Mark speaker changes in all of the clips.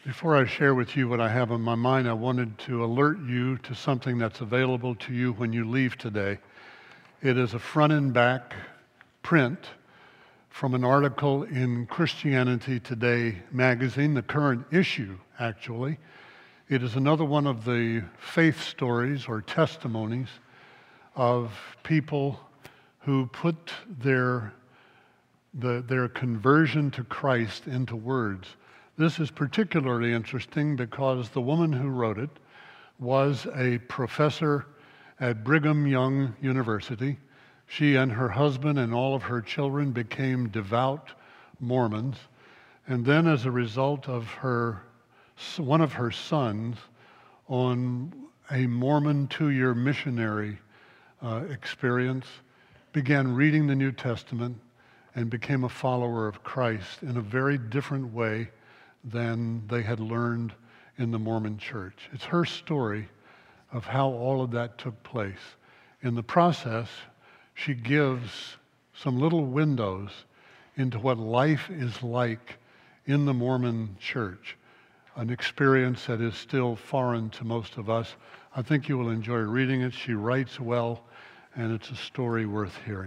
Speaker 1: Before I share with you what I have on my mind, I wanted to alert you to something that's available to you when you leave today. It is a front and back print from an article in Christianity Today magazine, the current issue, actually. It is another one of the faith stories or testimonies of people who put their conversion to Christ into words. This is particularly interesting because the woman who wrote it was a professor at Brigham Young University. She and her husband and all of her children became devout Mormons. And then as a result of one of her sons on a Mormon 2-year missionary experience, began reading the New Testament and became a follower of Christ in a very different way than they had learned in the Mormon church. It's her story of how all of that took place. In the process, she gives some little windows into what life is like in the Mormon church, an experience that is still foreign to most of us. I think you will enjoy reading it. She writes well, and it's a story worth hearing.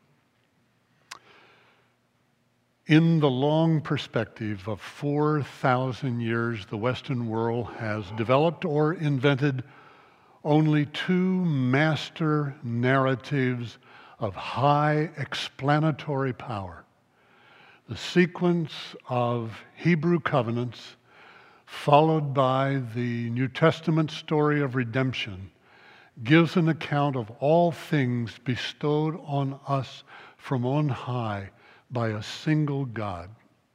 Speaker 1: In the long perspective of 4,000 years, the Western world has developed or invented only 2 master narratives of high explanatory power. The sequence of Hebrew covenants, followed by the New Testament story of redemption, gives an account of all things bestowed on us from on high by a single God.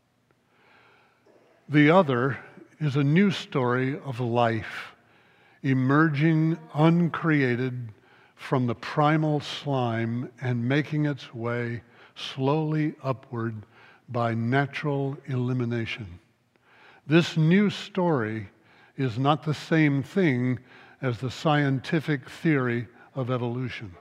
Speaker 1: The other is a new story of life, emerging uncreated from the primal slime and making its way slowly upward by natural elimination. This new story is not the same thing as the scientific theory of evolution.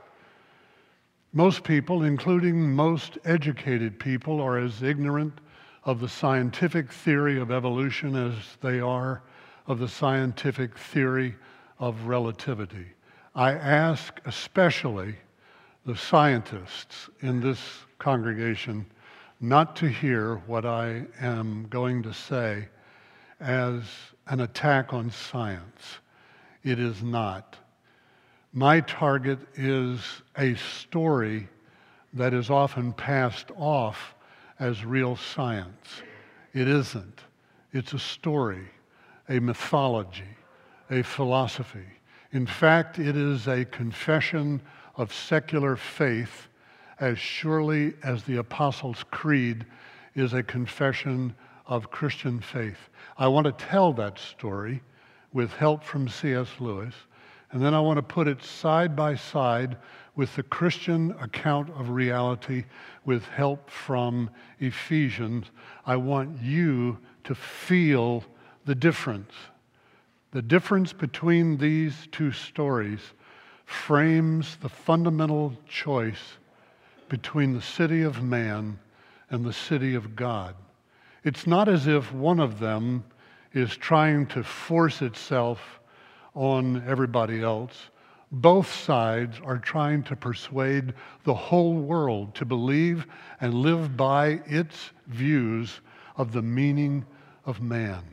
Speaker 1: Most people, including most educated people, are as ignorant of the scientific theory of evolution as they are of the scientific theory of relativity. I ask especially the scientists in this congregation not to hear what I am going to say as an attack on science. It is not. My target is a story that is often passed off as real science. It isn't. It's a story, a mythology, a philosophy. In fact, it is a confession of secular faith as surely as the Apostles' Creed is a confession of Christian faith. I want to tell that story with help from C.S. Lewis, and then I want to put it side by side with the Christian account of reality with help from Ephesians. I want you to feel the difference. The difference between these 2 stories frames the fundamental choice between the city of man and the city of God. It's not as if one of them is trying to force itself on everybody else. Both sides are trying to persuade the whole world to believe and live by its views of the meaning of man.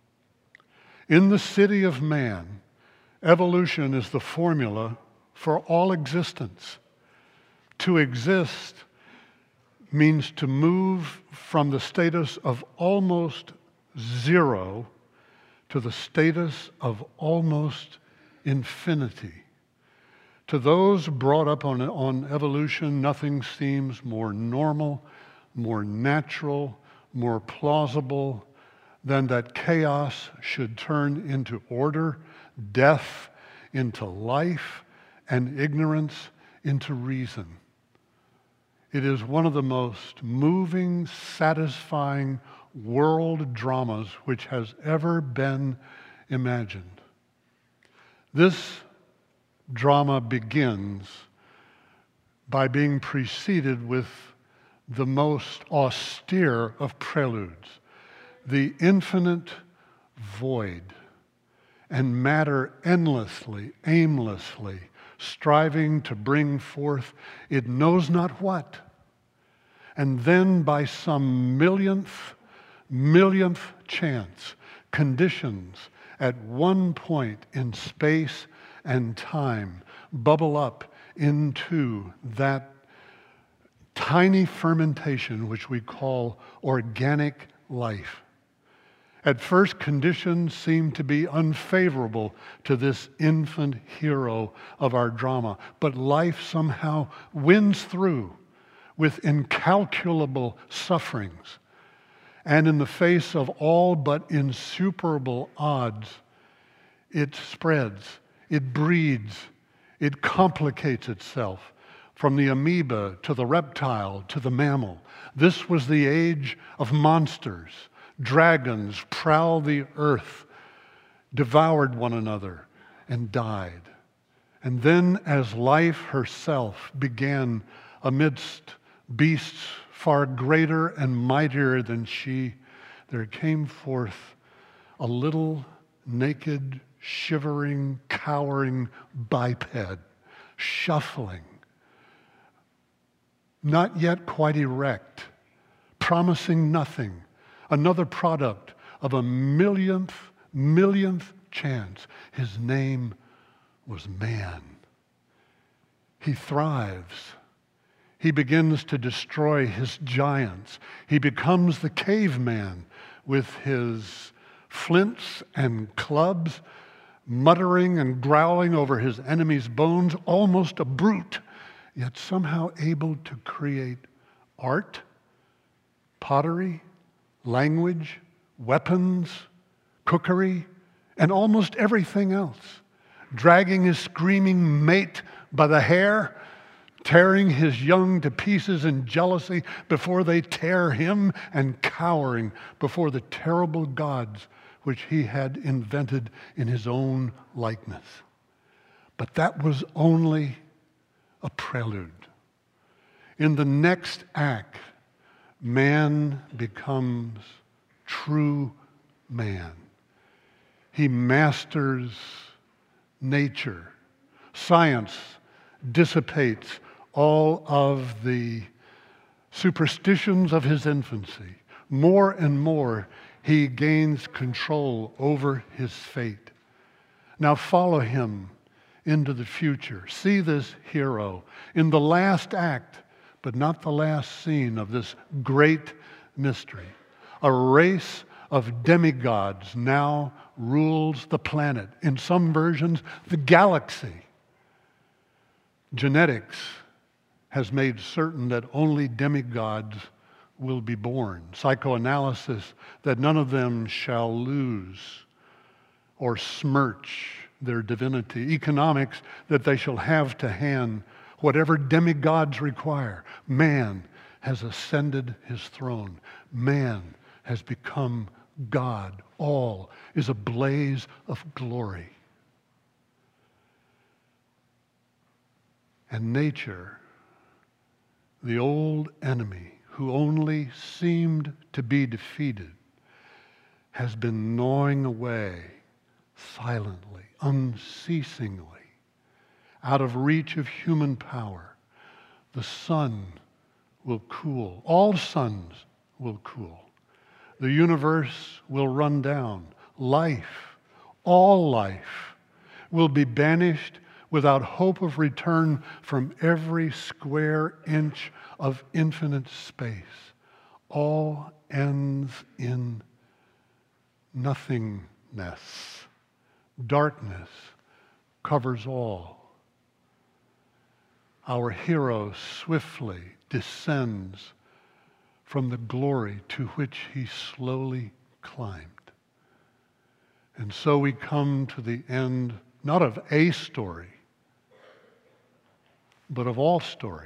Speaker 1: In the city of man, evolution is the formula for all existence. To exist means to move from the status of almost zero to the status of almost infinity. To those brought up on evolution, nothing seems more normal, more natural, more plausible than that chaos should turn into order, death into life, and ignorance into reason. It is one of the most moving, satisfying world dramas which has ever been imagined. This drama begins by being preceded with the most austere of preludes, the infinite void, and matter endlessly, aimlessly, striving to bring forth it knows not what. And then by some millionth chance, conditions at one point in space and time bubble up into that tiny fermentation which we call organic life. At first, conditions seem to be unfavorable to this infant hero of our drama, but life somehow wins through with incalculable sufferings. And in the face of all but insuperable odds, it spreads, it breeds, it complicates itself from the amoeba to the reptile to the mammal. This was the age of monsters. Dragons prowled the earth, devoured one another, and died. And then, as life herself began amidst beasts far greater and mightier than she, there came forth a little naked, shivering, cowering biped, shuffling, not yet quite erect, promising nothing, another product of a millionth chance. His name was man. He thrives. He begins to destroy his giants. He becomes the caveman with his flints and clubs, muttering and growling over his enemy's bones, almost a brute, yet somehow able to create art, pottery, language, weapons, cookery, and almost everything else, dragging his screaming mate by the hair, tearing his young to pieces in jealousy before they tear him, and cowering before the terrible gods which he had invented in his own likeness. But that was only a prelude. In the next act, man becomes true man. He masters nature. Science dissipates all of the superstitions of his infancy. More and more, he gains control over his fate. Now follow him into the future. See this hero in the last act, but not the last scene of this great mystery. A race of demigods now rules the planet. In some versions, the galaxy. Genetics has made certain that only demigods will be born. Psychoanalysis, that none of them shall lose or smirch their divinity. Economics, that they shall have to hand whatever demigods require. Man has ascended his throne. Man has become God. All is a blaze of glory. And nature, the old enemy who only seemed to be defeated, has been gnawing away silently, unceasingly, out of reach of human power. The sun will cool. All suns will cool. The universe will run down. Life, all life, will be banished without hope of return from every square inch of infinite space. All ends in nothingness. Darkness covers all. Our hero swiftly descends from the glory to which he slowly climbed. And so we come to the end, not of a story, but of all stories.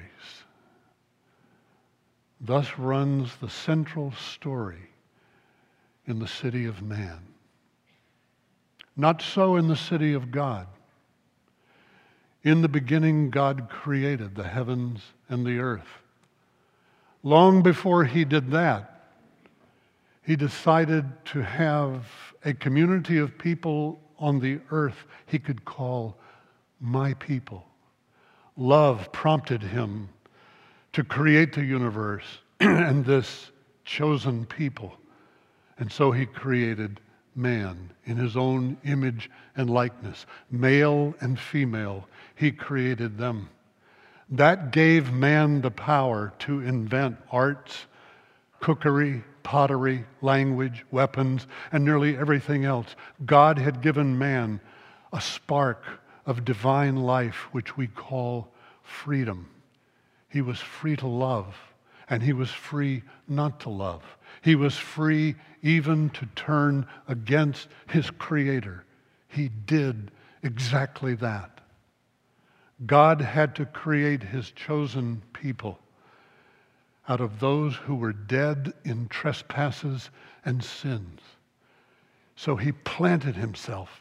Speaker 1: Thus runs the central story in the city of man. Not so in the city of God. In the beginning, God created the heavens and the earth. Long before he did that, He decided to have a community of people on the earth he could call my people. Love prompted him to create the universe and this chosen people. And so he created man in his own image and likeness. Male and female, he created them. That gave man the power to invent arts, cookery, pottery, language, weapons, and nearly everything else. God had given man a spark of divine life, which we call freedom. He was free to love, and he was free not to love. He was free even to turn against his Creator. He did exactly that. God had to create his chosen people out of those who were dead in trespasses and sins. So he planted himself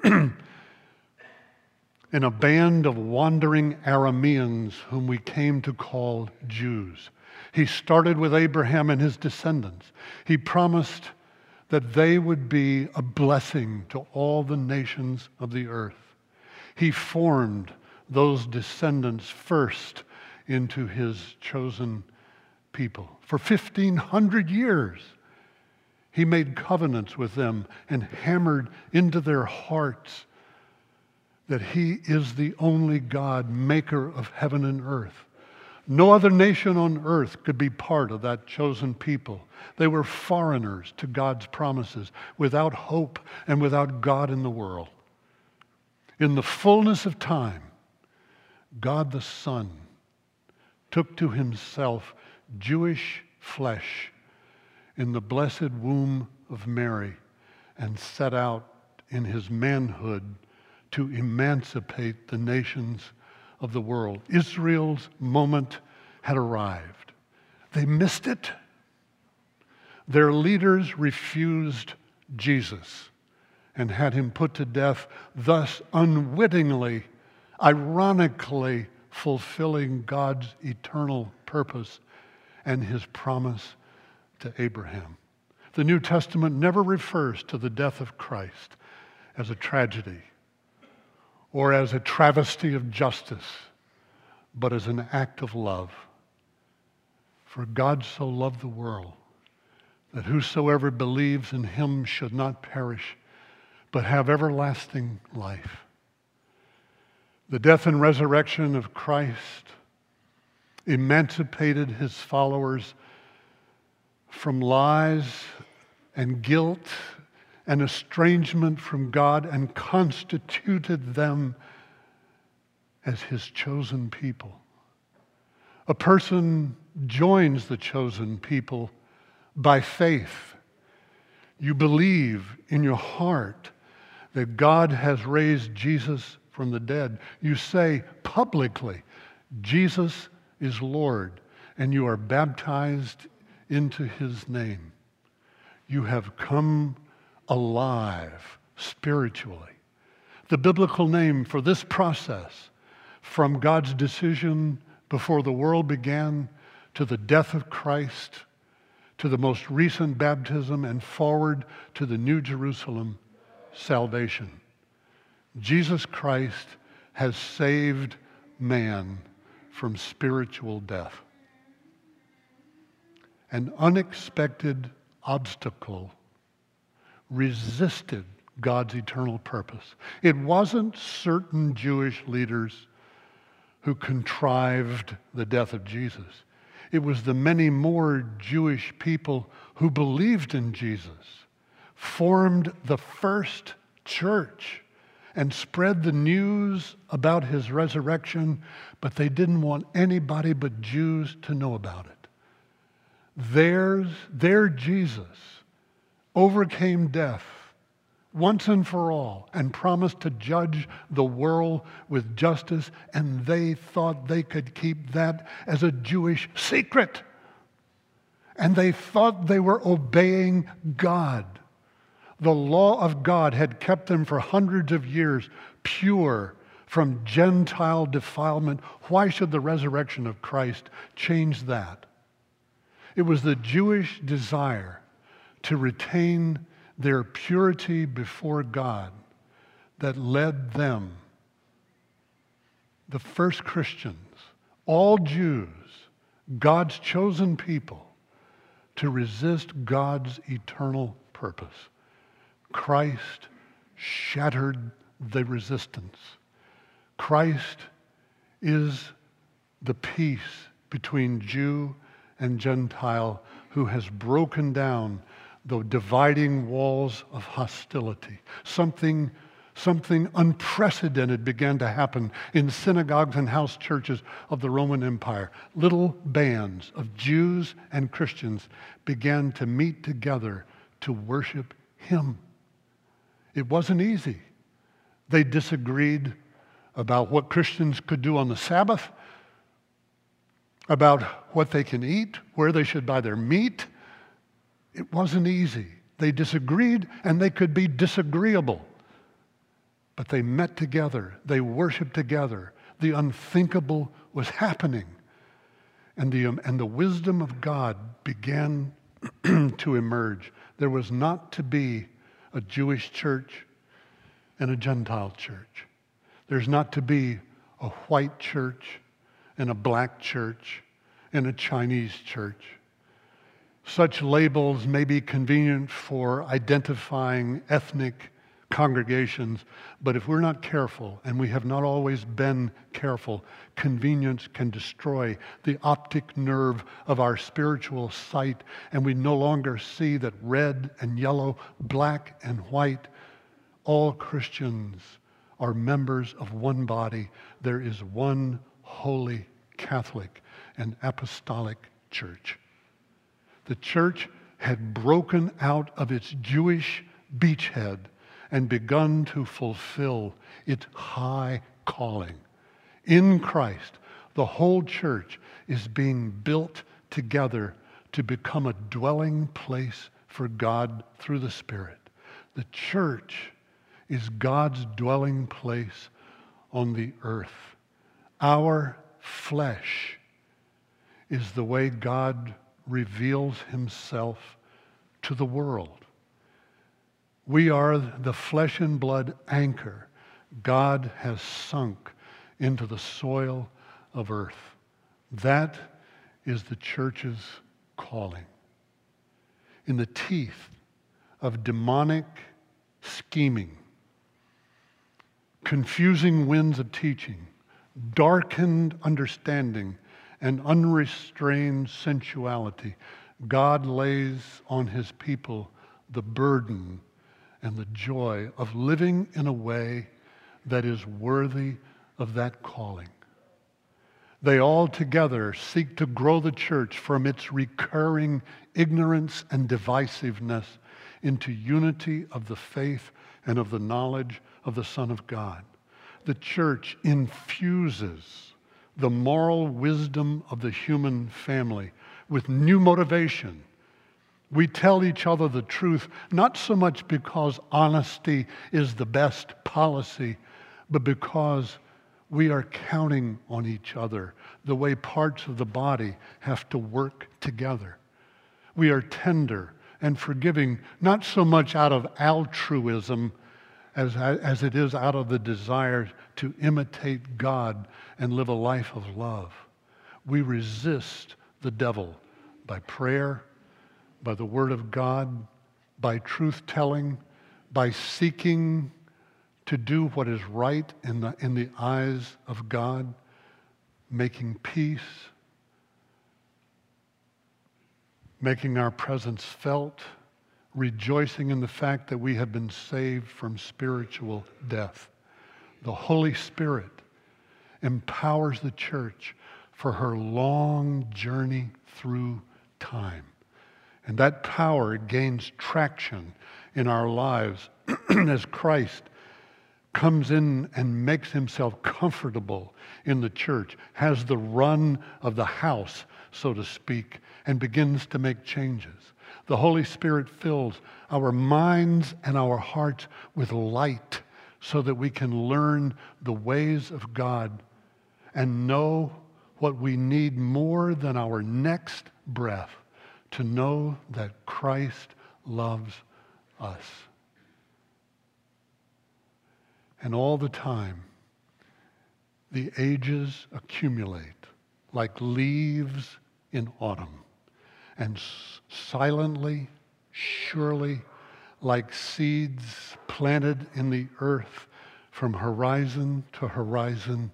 Speaker 1: in a band of wandering Arameans whom we came to call Jews. He started with Abraham and his descendants. He promised that they would be a blessing to all the nations of the earth. He formed those descendants first into his chosen people. For 1,500 years, he made covenants with them and hammered into their hearts that he is the only God, maker of heaven and earth. No other nation on earth could be part of that chosen people. They were foreigners to God's promises, without hope and without God in the world. In the fullness of time, God the Son took to himself Jewish flesh in the blessed womb of Mary and set out in his manhood to emancipate the nations of the world. Israel's moment had arrived. They missed it. Their leaders refused Jesus and had him put to death, thus unwittingly, ironically fulfilling God's eternal purpose and his promise to Abraham. The New Testament never refers to the death of Christ as a tragedy or as a travesty of justice, but as an act of love. For God so loved the world that whosoever believes in him should not perish, but have everlasting life. The death and resurrection of Christ emancipated his followers from lies and guilt and estrangement from God and constituted them as his chosen people. A person joins the chosen people by faith. You believe in your heart that God has raised Jesus from the dead. You say publicly, Jesus is Lord, and you are baptized into his name. You have come alive spiritually. The biblical name for this process, from God's decision before the world began to the death of Christ, to the most recent baptism, and forward to the New Jerusalem, salvation. Jesus Christ has saved man from spiritual death. An unexpected obstacle resisted God's eternal purpose. It wasn't certain Jewish leaders who contrived the death of Jesus. It was the many more Jewish people who believed in Jesus, formed the first church, and spread the news about his resurrection, but they didn't want anybody but Jews to know about it. Their Jesus overcame death once and for all and promised to judge the world with justice, and they thought they could keep that as a Jewish secret. And they thought they were obeying God. The law of God had kept them for hundreds of years pure from Gentile defilement. Why should the resurrection of Christ change that? It was the Jewish desire to retain their purity before God that led them, the first Christians, all Jews, God's chosen people, to resist God's eternal purpose. Christ shattered the resistance. Christ is the peace between Jew and Gentile who has broken down the dividing walls of hostility. Something unprecedented began to happen in synagogues and house churches of the Roman Empire. Little bands of Jews and Christians began to meet together to worship Him. It wasn't easy. They disagreed about what Christians could do on the Sabbath, about what they can eat, where they should buy their meat. It wasn't easy. They disagreed, and they could be disagreeable. But they met together. They worshiped together. The unthinkable was happening. And the wisdom of God began to emerge. There was not to be a Jewish church and a Gentile church. There's not to be a white church and a black church and a Chinese church. Such labels may be convenient for identifying ethnic congregations, but if we're not careful, and we have not always been careful, convenience can destroy the optic nerve of our spiritual sight, and we no longer see that red and yellow, black and white, all Christians are members of one body. There is one holy Catholic and apostolic church. The church had broken out of its Jewish beachhead and begun to fulfill its high calling. In Christ, the whole church is being built together to become a dwelling place for God through the Spirit. The church is God's dwelling place on the earth. Our flesh is the way God reveals Himself to the world. We are the flesh and blood anchor God has sunk into the soil of earth. That is the church's calling. In the teeth of demonic scheming, confusing winds of teaching, darkened understanding, and unrestrained sensuality, God lays on His people the burden and the joy of living in a way that is worthy of that calling. They all together seek to grow the church from its recurring ignorance and divisiveness into unity of the faith and of the knowledge of the Son of God. The church infuses the moral wisdom of the human family with new motivation. We tell each other the truth, not so much because honesty is the best policy, but because we are counting on each other the way parts of the body have to work together. We are tender and forgiving, not so much out of altruism as it is out of the desire to imitate God and live a life of love. We resist the devil by prayer, by the Word of God, by truth-telling, by seeking to do what is right in the eyes of God, making peace, making our presence felt, rejoicing in the fact that we have been saved from spiritual death. The Holy Spirit empowers the church for her long journey through time. And that power gains traction in our lives as Christ comes in and makes Himself comfortable in the church, has the run of the house, so to speak, and begins to make changes. The Holy Spirit fills our minds and our hearts with light so that we can learn the ways of God and know what we need more than our next breath, to know that Christ loves us. And all the time, the ages accumulate like leaves in autumn, and silently, surely, like seeds planted in the earth from horizon to horizon,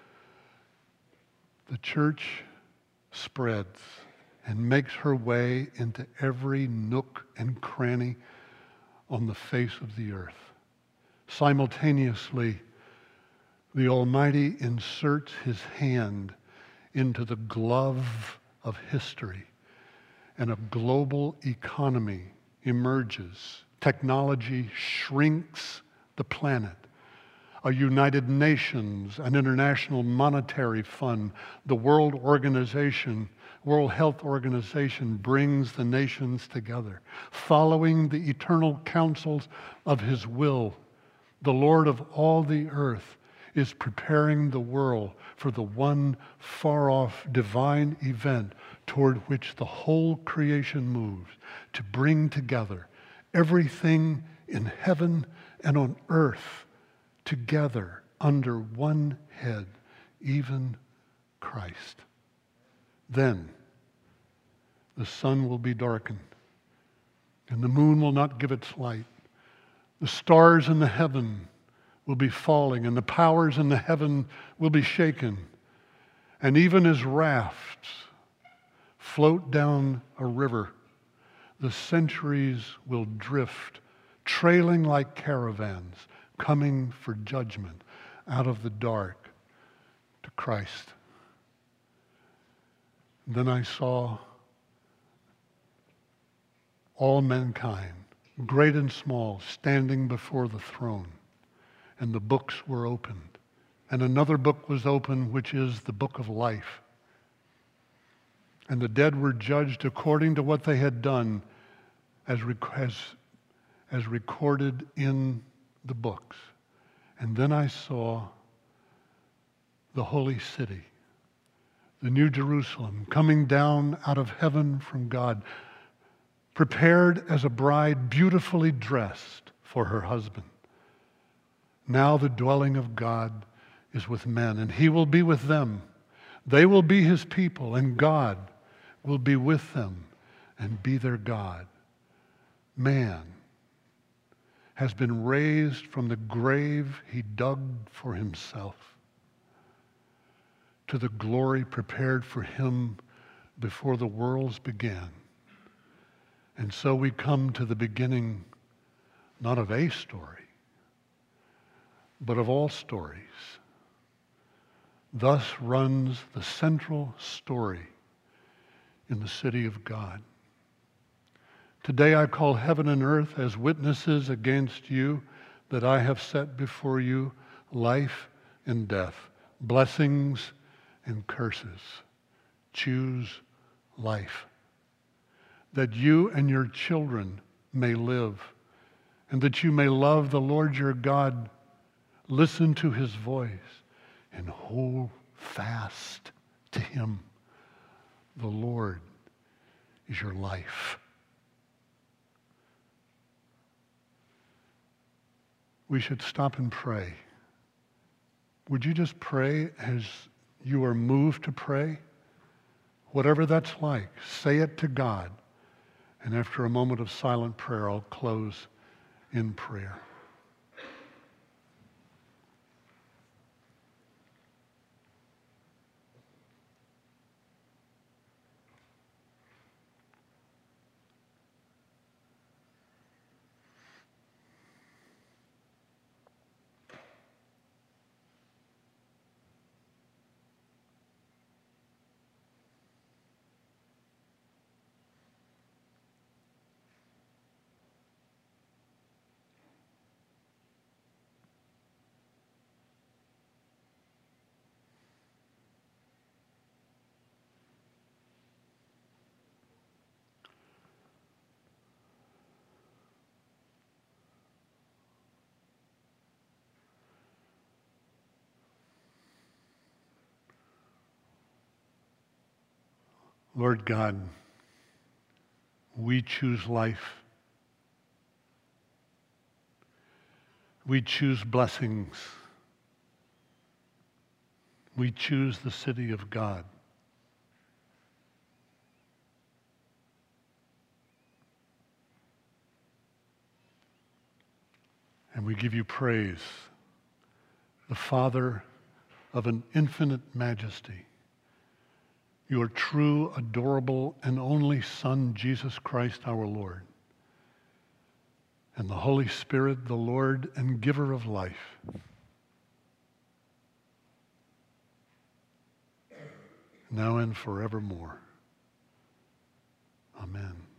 Speaker 1: the church spreads and makes her way into every nook and cranny on the face of the earth. Simultaneously, the Almighty inserts his hand into the glove of history, and a global economy emerges. Technology shrinks the planet. A United Nations, an International Monetary Fund, the World Health Organization brings the nations together. Following the eternal counsels of his will, the Lord of all the earth is preparing the world for the one far-off divine event toward which the whole creation moves, to bring together everything in heaven and on earth together under one head, even Christ. Then the sun will be darkened, and the moon will not give its light. The stars in the heaven will be falling, and the powers in the heaven will be shaken. And even as rafts float down a river, the centuries will drift, trailing like caravans, coming for judgment out of the dark to Christ. And then I saw all mankind, great and small, standing before the throne. And the books were opened. And another book was opened, which is the book of life. And the dead were judged according to what they had done, as recorded in the books. And then I saw the holy city, the New Jerusalem, coming down out of heaven from God, prepared as a bride beautifully dressed for her husband. Now the dwelling of God is with men, and he will be with them. They will be his people, and God will be with them and be their God. Man has been raised from the grave he dug for himself to the glory prepared for him before the worlds began. And so we come to the beginning, not of a story, but of all stories. Thus runs the central story in the city of God. Today I call heaven and earth as witnesses against you that I have set before you life and death, blessings and curses. Choose life, that you and your children may live, and that you may love the Lord your God, listen to his voice, and hold fast to him. The Lord is your life. We should stop and pray. Would you just pray as you are moved to pray? Whatever that's like, say it to God. And after a moment of silent prayer, I'll close in prayer. Lord God, we choose life We choose blessings. We choose the city of God. And we give you praise, the Father of an infinite majesty, your true, adorable, and only Son, Jesus Christ our Lord, and the Holy Spirit, the Lord and giver of life. Now and forevermore. Amen.